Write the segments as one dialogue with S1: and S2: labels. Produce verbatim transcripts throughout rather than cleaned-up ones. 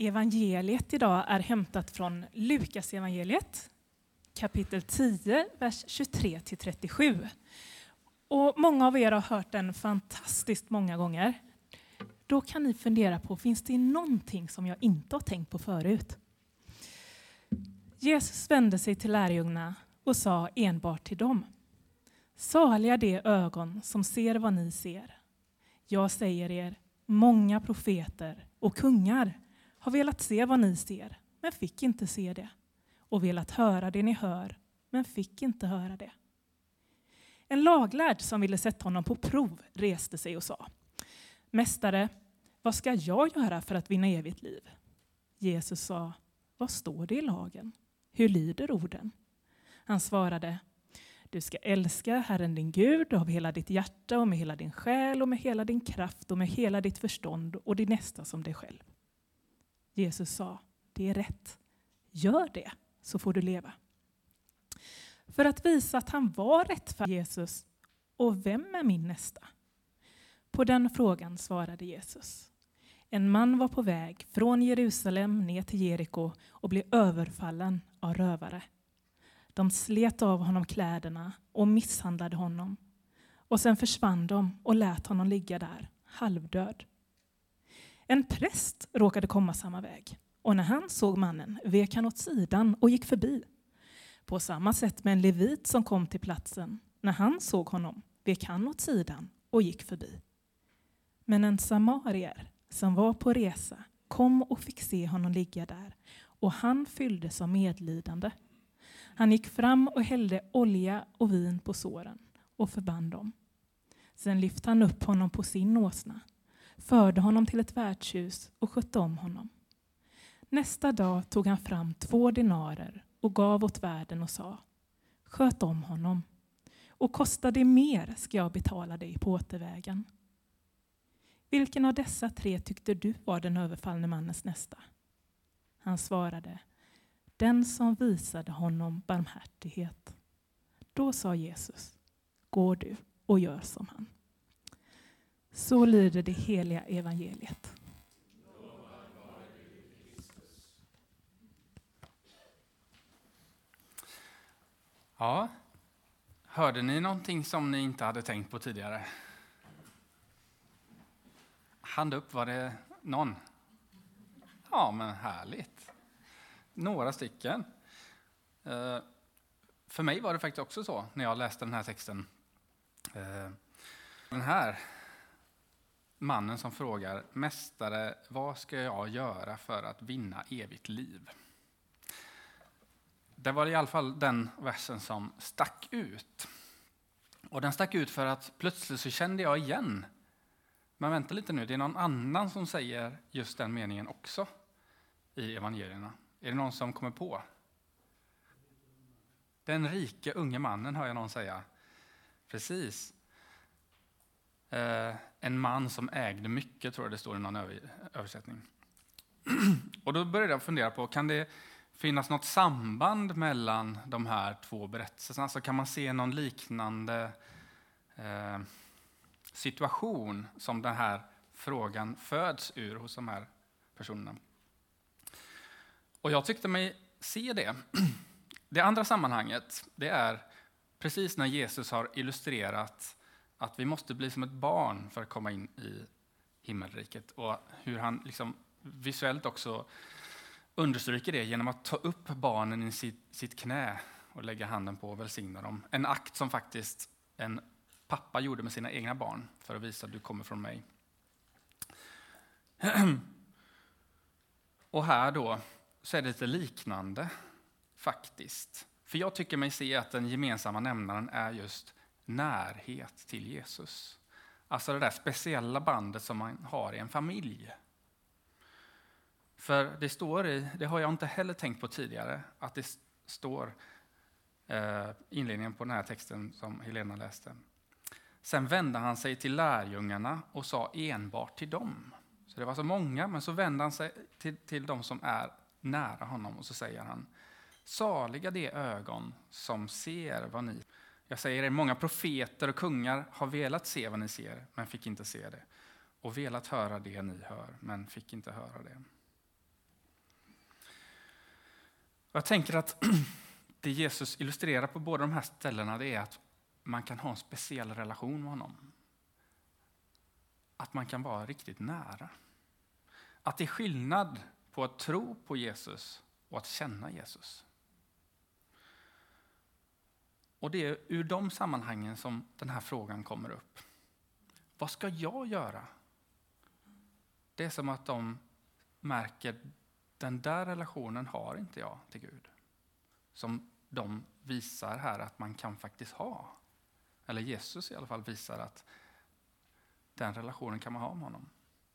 S1: Evangeliet idag är hämtat från Lukas evangeliet, kapitel tio, vers tjugotre till trettiosju. Och många av er har hört den fantastiskt många gånger. Då kan ni fundera på, finns det någonting som jag inte har tänkt på förut? Jesus vände sig till lärjungarna och sa enbart till dem: saliga de ögon som ser vad ni ser. Jag säger er, många profeter och kungar har velat se vad ni ser, men fick inte se det. Och velat höra det ni hör, men fick inte höra det. En laglärd som ville sätta honom på prov reste sig och sa: mästare, vad ska jag göra för att vinna evigt liv? Jesus sa: vad står det i lagen? Hur lyder orden? Han svarade: du ska älska Herren din Gud av hela ditt hjärta och med hela din själ och med hela din kraft och med hela ditt förstånd och din nästa som dig själv. Jesus sa: det är rätt. Gör det, så får du leva. För att visa att han var rätt för Jesus: och vem är min nästa? På den frågan svarade Jesus: en man var på väg från Jerusalem ner till Jeriko och blev överfallen av rövare. De slet av honom kläderna och misshandlade honom. Och sen försvann de och lät honom ligga där, halvdöd. En präst råkade komma samma väg. Och när han såg mannen vek han åt sidan och gick förbi. På samma sätt med en levit som kom till platsen. När han såg honom vek han åt sidan och gick förbi. Men en samarier som var på resa kom och fick se honom ligga där. Och han fylldes av medlidande. Han gick fram och hällde olja och vin på såren och förband dem. Sen lyfte han upp honom på sin åsna, förde honom till ett värdshus och skötte om honom. Nästa dag tog han fram två dinarer och gav åt värden och sa: sköt om honom, och kostar det mer ska jag betala dig på återvägen. Vilken av dessa tre tyckte du var den överfallne mannens nästa? Han svarade: den som visade honom barmhärtighet. Då sa Jesus: gå du och gör som han. Så lyder det heliga evangeliet.
S2: Ja, hörde ni någonting som ni inte hade tänkt på tidigare? Hand upp, var det någon? Ja, men härligt. Några stycken. Uh, för mig var det faktiskt också så när jag läste den här texten. Uh, den här mannen som frågar: mästare, vad ska jag göra för att vinna evigt liv? Det var i alla fall den versen som stack ut. Och den stack ut för att plötsligt så kände jag igen. Men vänta lite nu, det är någon annan som säger just den meningen också i evangelierna. Är det någon som kommer på? Den rike unge mannen, hör jag någon säga. Precis. Eh, en man som ägde mycket, tror jag det står i någon översättning. Och då började jag fundera på, kan det finnas något samband mellan de här två berättelserna? Alltså kan man se någon liknande eh, situation som den här frågan föds ur hos de här personerna? Och jag tyckte mig se det. Det andra sammanhanget, det är precis när Jesus har illustrerat att vi måste bli som ett barn för att komma in i himmelriket. Och hur han liksom visuellt också understryker det genom att ta upp barnen i sitt, sitt knä och lägga handen på och välsigna dem. En akt som faktiskt en pappa gjorde med sina egna barn för att visa att du kommer från mig. Och här då så är det lite liknande faktiskt. För jag tycker mig se att den gemensamma nämnaren är just närhet till Jesus. Alltså det där speciella bandet som man har i en familj. För det står i, det har jag inte heller tänkt på tidigare, att det står eh, inledningen på den här texten som Helena läste. Sen vände han sig till lärjungarna och sa enbart till dem. Så det var så många, men så vände han sig till, till de som är nära honom och så säger han: saliga de ögon som ser vad ni... Jag säger er, många profeter och kungar har velat se vad ni ser, men fick inte se det. Och velat höra det ni hör, men fick inte höra det. Jag tänker att det Jesus illustrerar på båda de här ställena, det är att man kan ha en speciell relation med honom. Att man kan vara riktigt nära. Att det är skillnad på att tro på Jesus och att känna Jesus. Och det är ur de sammanhangen som den här frågan kommer upp. Vad ska jag göra? Det är som att de märker, den där relationen har inte jag till Gud. Som de visar här att man kan faktiskt ha. Eller Jesus i alla fall visar att den relationen kan man ha med honom.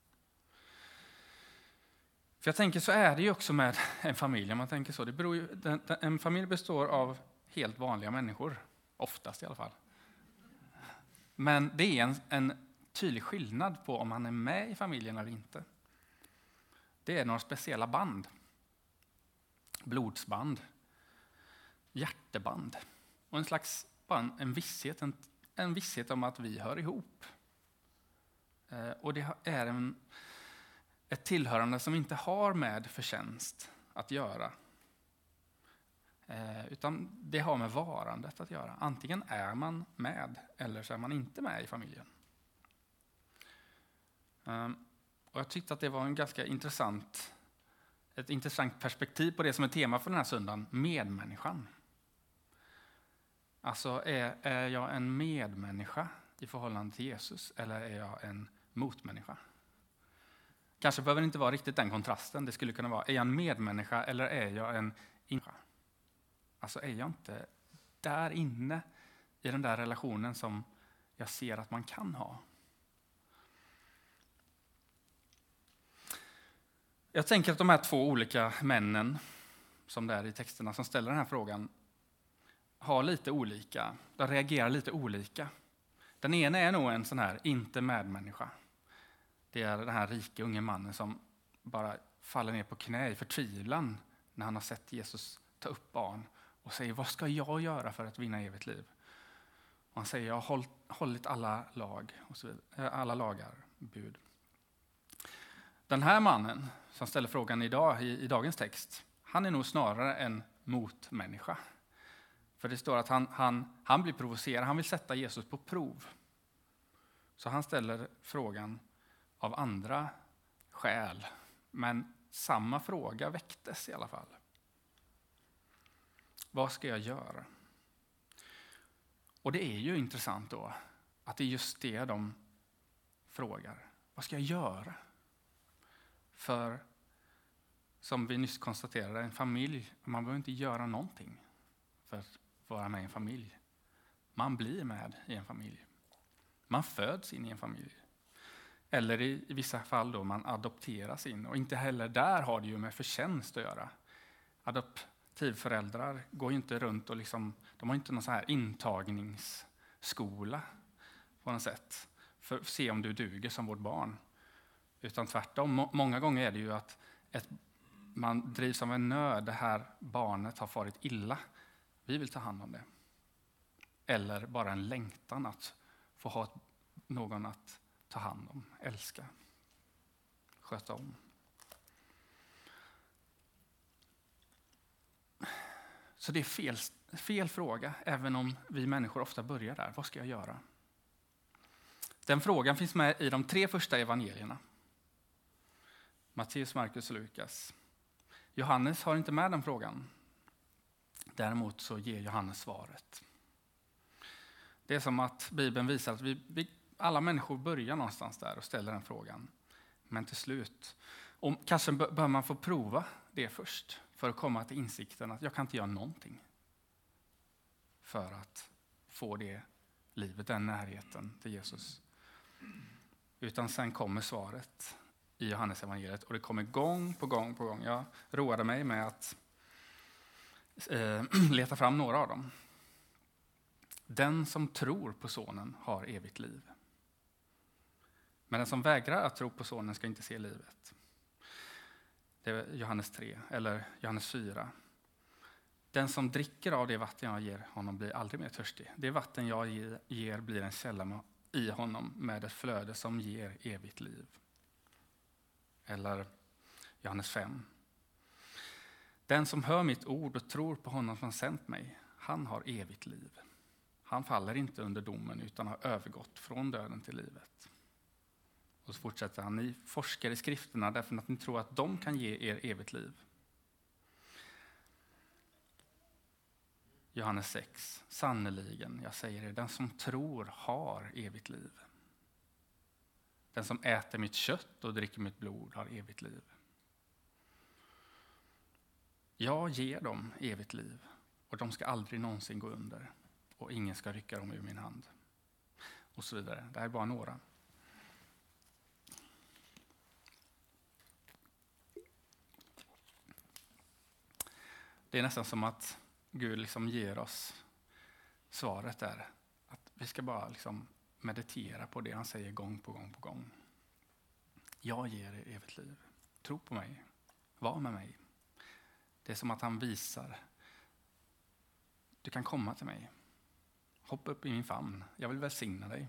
S2: För jag tänker så är det ju också med en familj. Om man tänker så. Det beror ju, den, en familj består av helt vanliga människor. Oftast i alla fall. Men det är en, en tydlig skillnad på om man är med i familjen eller inte. Det är några speciella band. Blodsband. Hjärteband. Och en slags bara en, en, visshet, en, en visshet om att vi hör ihop. Eh, och det är en, ett tillhörande som inte har med förtjänst att göra. Eh, utan det har med varandet att göra. Antingen är man med eller så är man inte med i familjen. Eh, och jag tyckte att det var en ganska intressant, ett intressant perspektiv på det som är tema för den här söndagen, medmänniskan. Alltså är, är jag en medmänniska i förhållande till Jesus eller är jag en motmänniska? Kanske behöver det inte vara riktigt den kontrasten. Det skulle kunna vara, är jag en medmänniska eller är jag en människa? Alltså är jag inte där inne i den där relationen som jag ser att man kan ha? Jag tänker att de här två olika männen som det är i texterna som ställer den här frågan har lite olika, de reagerar lite olika. Den ena är nog en sån här inte medmänniska. Det är den här rike unge mannen som bara faller ner på knä i förtvivlan när han har sett Jesus ta upp barn och säger, vad ska jag göra för att vinna evigt liv? Och han säger, jag har hållit alla lag och så vidare, alla lagar, bud. Den här mannen som ställer frågan idag i, i dagens text, han är nog snarare en motmänniska. För det står att han, han, han blir provocerad, han vill sätta Jesus på prov. Så han ställer frågan av andra skäl. Men samma fråga väcktes i alla fall. Vad ska jag göra? Och det är ju intressant då att det är just det de frågar. Vad ska jag göra? För som vi nyss konstaterade, en familj, man behöver inte göra någonting för att vara med i en familj. Man blir med i en familj. Man föds in i en familj. Eller i, i vissa fall då man adopteras in. Och inte heller där har det ju med förtjänst att göra. Adoptivföräldrar går ju inte runt och liksom, de har inte någon sån här intagningsskola på något sätt. För att se om du duger som vårt barn. Utan tvärtom, må, många gånger är det ju att ett, man drivs av en nöd. Det här barnet har farit illa. Vi vill ta hand om det. Eller bara en längtan att få ha någon att ta hand om, älska, sköta om. Så det är fel, fel fråga, även om vi människor ofta börjar där. Vad ska jag göra? Den frågan finns med i de tre första evangelierna. Matteus, Markus och Lukas. Johannes har inte med den frågan. Däremot så ger Johannes svaret. Det är som att Bibeln visar att vi, vi alla människor börjar någonstans där och ställer den frågan. Men till slut, och kanske bör man få prova det först för att komma till insikten att jag kan inte göra någonting för att få det livet, den närheten till Jesus. Utan sen kommer svaret i Johannes evangeliet och det kommer gång på gång på gång. Jag roade mig med att eh, leta fram några av dem. Den som tror på sonen har evigt liv. Men den som vägrar att tro på sonen ska inte se livet. Det är Johannes tre eller Johannes fyra. Den som dricker av det vatten jag ger honom blir aldrig mer törstig. Det vatten jag ger blir en källa i honom med ett flöde som ger evigt liv. Eller Johannes fem. Den som hör mitt ord och tror på honom som sänt mig, han har evigt liv. Han faller inte under domen utan har övergått från döden till livet. Och så fortsätter han, ni forskar i skrifterna därför att ni tror att de kan ge er evigt liv. Johannes sex, sannoliken, jag säger er, den som tror har evigt liv. Den som äter mitt kött och dricker mitt blod har evigt liv. Jag ger dem evigt liv och de ska aldrig någonsin gå under och ingen ska rycka dem ur min hand. Och så vidare. Det här är bara några. Det är nästan som att Gud liksom ger oss svaret där. Att vi ska bara liksom meditera på det han säger gång på gång på gång. Jag ger er evigt liv. Tro på mig. Var med mig. Det är som att han visar. Du kan komma till mig. Hoppa upp i min famn. Jag vill välsigna dig.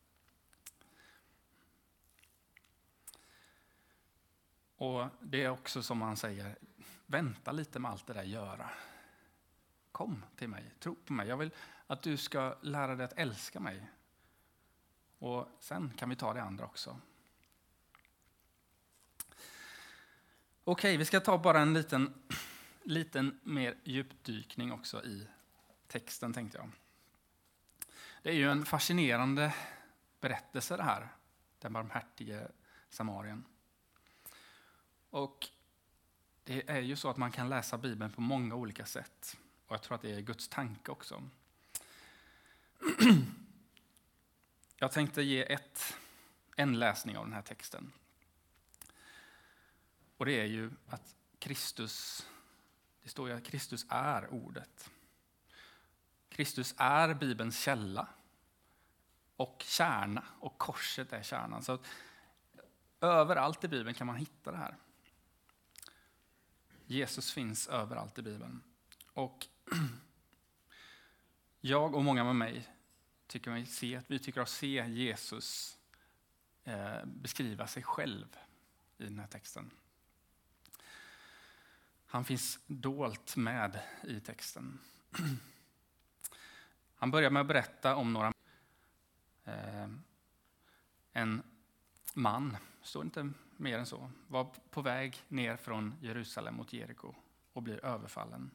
S2: Och det är också som han säger. Vänta lite med allt det där göra. Kom till mig. Tro på mig. Jag vill att du ska lära dig att älska mig. Och sen kan vi ta det andra också. Okej, vi ska ta bara en liten, liten mer djupdykning också i texten tänkte jag. Det är ju en fascinerande berättelse det här. Den barmhärtige samarien. Och det är ju så att man kan läsa Bibeln på många olika sätt. Och jag tror att det är Guds tanke också. Jag tänkte ge ett, en läsning av den här texten. Och det är ju att Kristus, det står ju att Kristus är ordet. Kristus är Bibelns källa och kärna och korset är kärnan. Så att överallt i Bibeln kan man hitta det här. Jesus finns överallt i Bibeln. Och jag och många med mig tycker mig se, att vi tycker att se Jesus eh, beskriva sig själv i den här texten. Han finns dolt med i texten. Han börjar med att berätta om några eh, en man, står inte mer än så, var på väg ner från Jerusalem mot Jeriko och blir överfallen.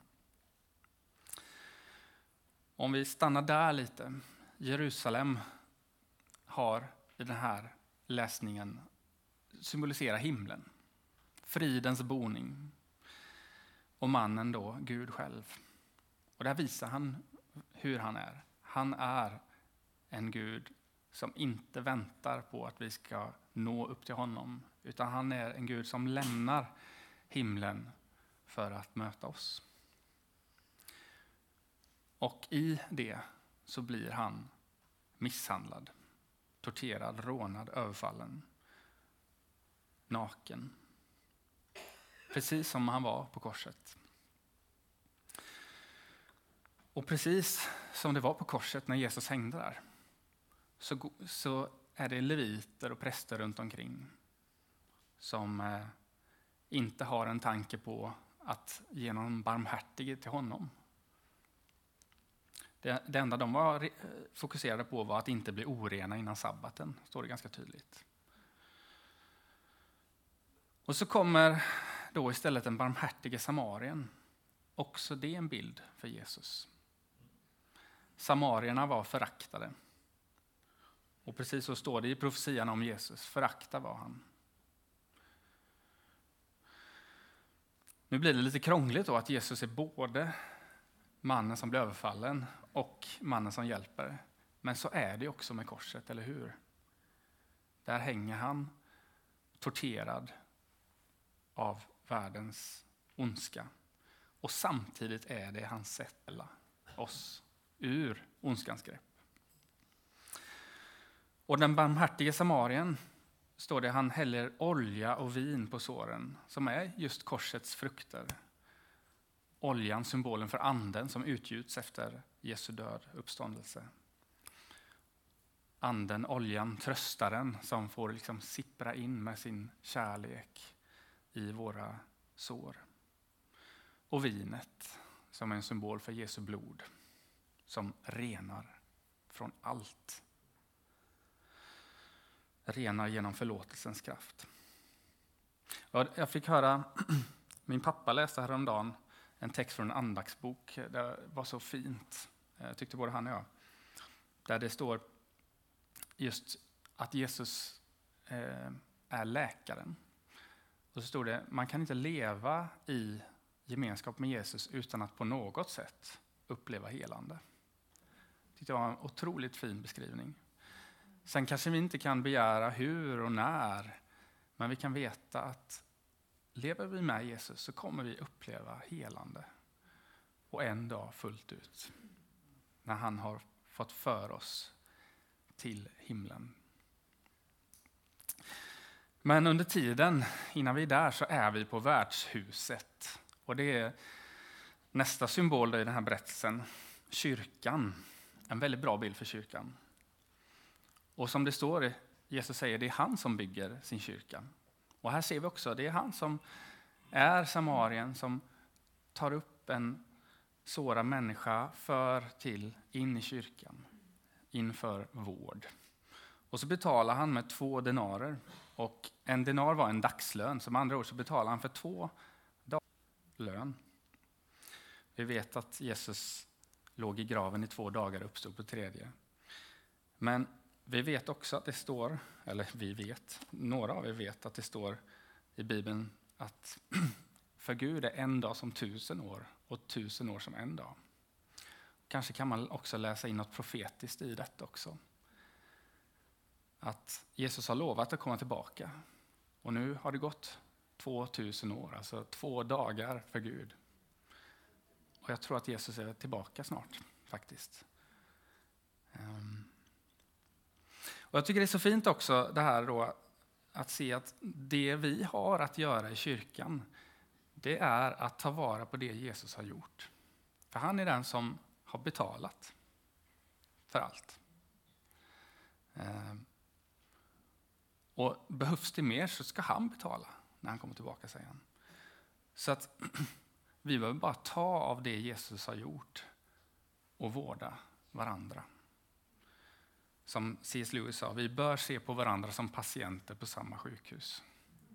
S2: Om vi stannar där lite. Jerusalem har i den här läsningen symboliserar himlen. Fridens boning. Och mannen då, Gud själv. Och där visar han hur han är. Han är en Gud som inte väntar på att vi ska nå upp till honom. Utan han är en Gud som lämnar himlen för att möta oss. Och i det så blir han misshandlad, torterad, rånad, överfallen, naken. Precis som han var på korset. Och precis som det var på korset när Jesus hängde där, så, så är det leviter och präster runt omkring som eh, inte har en tanke på att ge någon barmhärtighet till honom. Det, det enda de var fokuserade på var att inte bli orena innan sabbaten, står det ganska tydligt. Och så kommer då istället den barmhärtige samarien. Också det är en bild för Jesus. Samarierna var föraktade. Och precis så står det i profetian om Jesus. Förakta var han. Nu blir det lite krångligt då att Jesus är både mannen som blir överfallen och mannen som hjälper. Men så är det också med korset, eller hur? Där hänger han torterad av världens ondska. Och samtidigt är det hans sätt att rädda oss ur ondskans grepp. Och den barmhärtige samarien, står det, han häller olja och vin på såren, som är just korsets frukter. Oljan, symbolen för anden som utgjuts efter Jesu död, uppståndelse. Anden, oljan, tröstaren som får liksom sippra in med sin kärlek i våra sår. och vinet som är en symbol för Jesu blod som renar från allt. Renar genom förlåtelsens kraft. Jag fick höra, min pappa läste häromdagen en text från en andaktsbok. Det var så fint, jag tyckte både han och jag. Där det står just att Jesus är läkaren. Och så står det, man kan inte leva i gemenskap med Jesus utan att på något sätt uppleva helande. Jag tyckte det var en otroligt fin beskrivning. Sen kanske vi inte kan begära hur och när, men vi kan veta att lever vi med Jesus så kommer vi uppleva helande. Och en dag fullt ut, när han har fått för oss till himlen. Men under tiden, innan vi är där, så är vi på värdshuset. Och det är nästa symbol i den här berättelsen, kyrkan. En väldigt bra bild för kyrkan. Och som det står, Jesus säger, det är han som bygger sin kyrka. Och här ser vi också, det är han som är Samarien, som tar upp en sårad människa för till in i kyrkan, inför vård. Och så betalar han med två denarer. Och en denar var en dagslön, som andra ord så betalar han för två dagars lön. Vi vet att Jesus låg i graven i två dagar och uppstod på tredje. Men vi vet också att det står, eller vi vet, några av er vet att det står i Bibeln att för Gud är en dag som tusen år och tusen år som en dag. Kanske kan man också läsa in något profetiskt i detta också. Att Jesus har lovat att komma tillbaka. Och nu har det gått tvåtusen år, alltså två dagar för Gud. Och jag tror att Jesus är tillbaka snart, faktiskt. Um. Och jag tycker det är så fint också det här då, att se att det vi har att göra i kyrkan, det är att ta vara på det Jesus har gjort. För han är den som har betalat för allt. Um. Och behövs det mer så ska han betala när han kommer tillbaka, säger han. Så att vi behöver bara ta av det Jesus har gjort och vårda varandra. Som C S Lewis sa, vi bör se på varandra som patienter på samma sjukhus.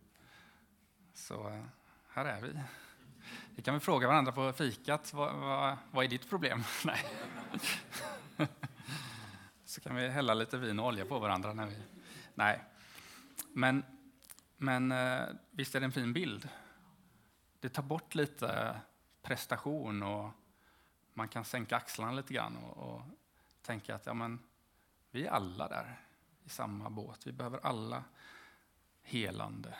S2: Så här är vi. Vi kan väl fråga varandra på fikat, vad, vad, vad är ditt problem? Nej. Så kan vi hälla lite vin och olja på varandra när vi... Nej. Men, men visst är det en fin bild. Det tar bort lite prestation och man kan sänka axlarna lite grann och, och tänka att ja, men, vi är alla där i samma båt. Vi behöver alla helande.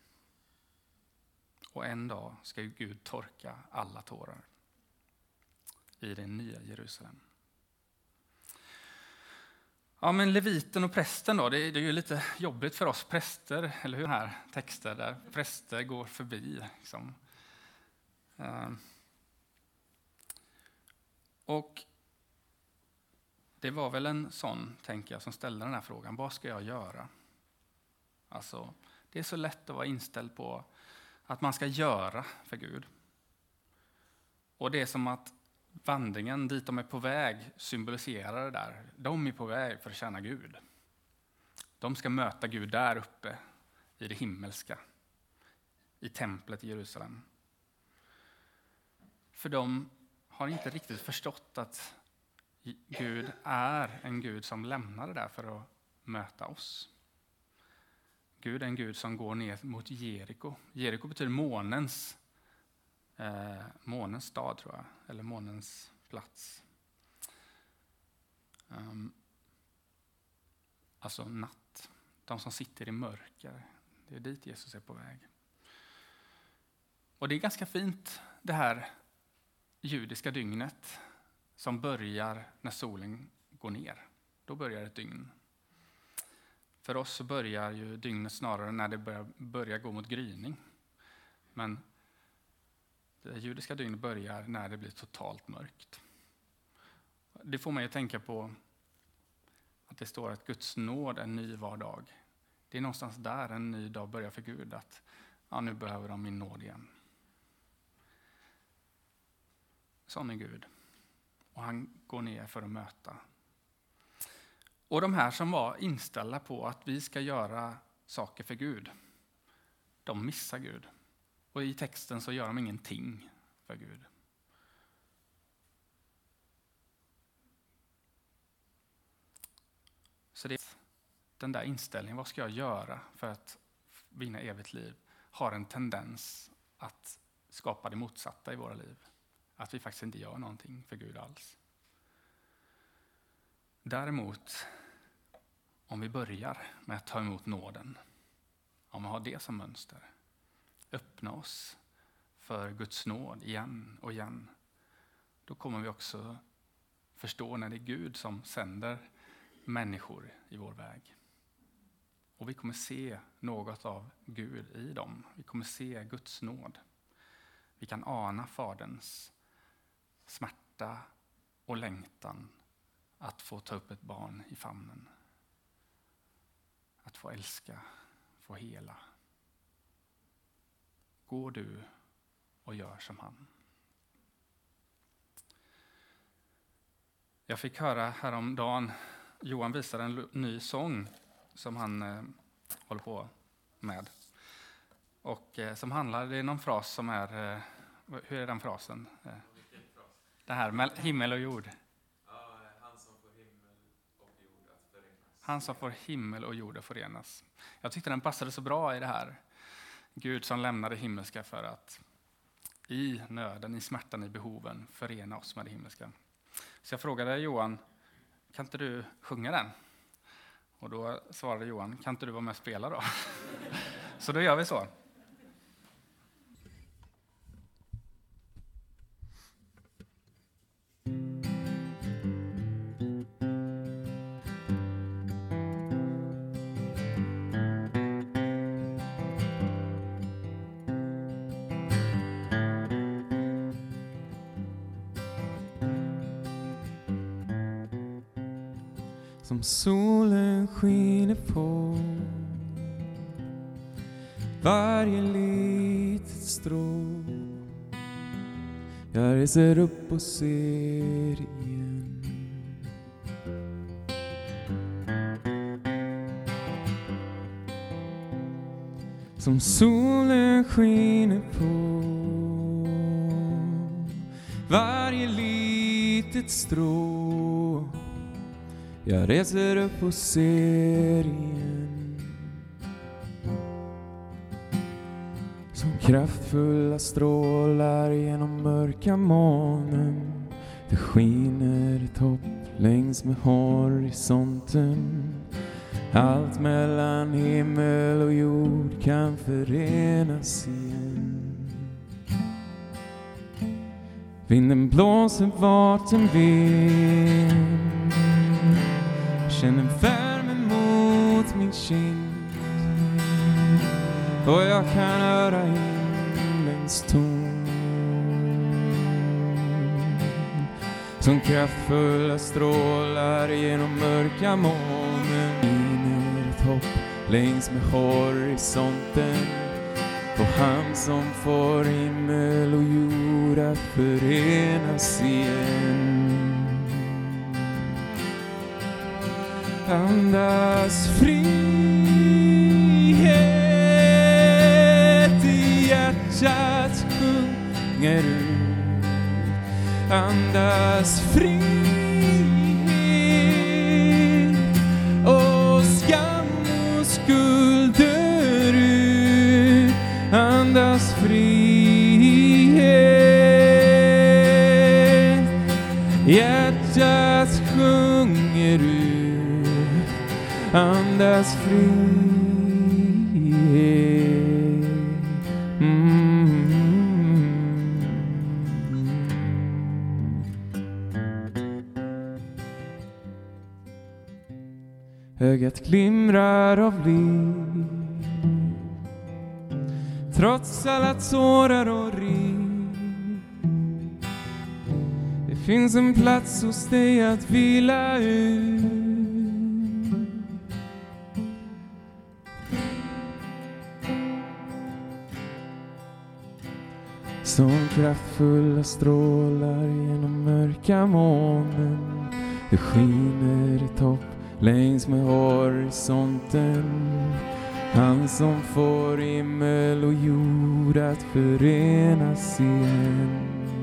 S2: Och en dag ska ju Gud torka alla tårar i det nya Jerusalem. Ja, men leviten och prästen då, det är, det är ju lite jobbigt för oss präster, eller hur? Här texter där präster går förbi. Liksom. Uh. Och det var väl en sån, tänker jag, som ställde den här frågan. Vad ska jag göra? Alltså, det är så lätt att vara inställd på att man ska göra för Gud. Och det är som att vandringen dit de är på väg symboliserar det där. De är på väg för att tjäna Gud. De ska möta Gud där uppe i det himmelska. I templet i Jerusalem. För de har inte riktigt förstått att Gud är en Gud som lämnar det där för att möta oss. Gud är en Gud som går ner mot Jeriko. Jeriko betyder månens Eh, månens stad, tror jag. Eller månens plats. Um, alltså natt. De som sitter i mörker. Det är dit Jesus är på väg. Och det är ganska fint det här judiska dygnet som börjar när solen går ner. Då börjar ett dygn. För oss så börjar ju dygnet snarare när det börjar, börjar gå mot gryning. Men det judiska dygnet börjar när det blir totalt mörkt. Det får man ju tänka på att det står att Guds nåd är ny var dag. Det är någonstans där en ny dag börjar för Gud. Att ja, nu behöver de min nåd igen. sån är Gud. Och han går ner för att möta. Och de här som var inställda på att vi ska göra saker för Gud, de missar Gud. Och i texten så gör de ingenting för Gud. Så det är den där inställningen, vad ska jag göra för att vinna evigt liv, har en tendens att skapa det motsatta i våra liv. Att vi faktiskt inte gör någonting för Gud alls. Däremot, om vi börjar med att ta emot nåden, om vi har det som mönster, öppna oss för Guds nåd igen och igen, då kommer vi också förstå när det är Gud som sänder människor i vår väg. Och vi kommer se något av Gud i dem. Vi kommer se Guds nåd. Vi kan ana Faderns smärta och längtan att få ta upp ett barn i famnen. Att få älska, få hela. Gå du och gör som han. Jag fick höra häromdagen, Johan visade en ny sång som han eh, håller på med. Och eh, som handlar, det är någon fras som är, eh, hur är den frasen? Eh, det här, himmel och jord.
S3: Ja, han som får himmel och jord att förenas.
S2: Han som får himmel och jord att förenas. Jag tyckte den passade så bra i det här. Gud som lämnade himmelska för att i nöden, i smärtan, i behoven förena oss med det himmelska. Så jag frågade Johan, kan inte du sjunga den? Och då svarade Johan, kan inte du vara med och spela då? Så då gör vi så.
S3: Som solen skiner på varje litet strå. Jag reser upp och ser igen. Som solen skiner på varje litet strå. Jag reser upp och ser igen. Som kraftfulla strålar genom mörka molnen. Det skiner ett hopp längs med horisonten. Allt mellan himmel och jord kan förenas igen. Vinden blåser vart den vill. Känner värmen mot min kind. Och jag kan höra himlens ton. Som kraftfulla strålar genom mörka molnen. Skiner ett hopp längs med horisonten. På han som får himmel och jord att förenas igen. Andas frihet i hjärtat sjunger ut. Andas frihet och skam och skuld dör ut. Andas frihet, hjärtat sjunger ut. Andas frihet. Mm. Ögat glimrar av liv. Trots alla tårar och riv. Det finns en plats hos dig att vila ut. Som kraftfulla strålar genom mörka molnen. Det skiner i topp längs med horisonten. Han som får himmel och jord att förenas igen.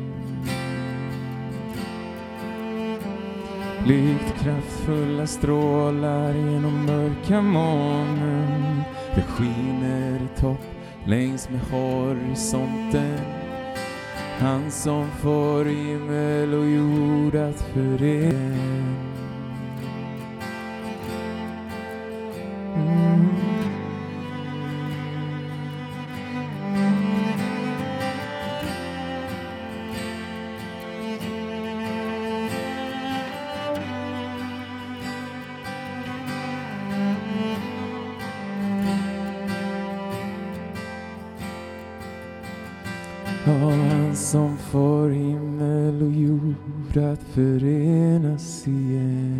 S3: Likt kraftfulla strålar genom mörka molnen. Det skiner i topp längs med horisonten. Han som får himmel och jord att förena. Mm. Han som får himmel och jord att förenas igen.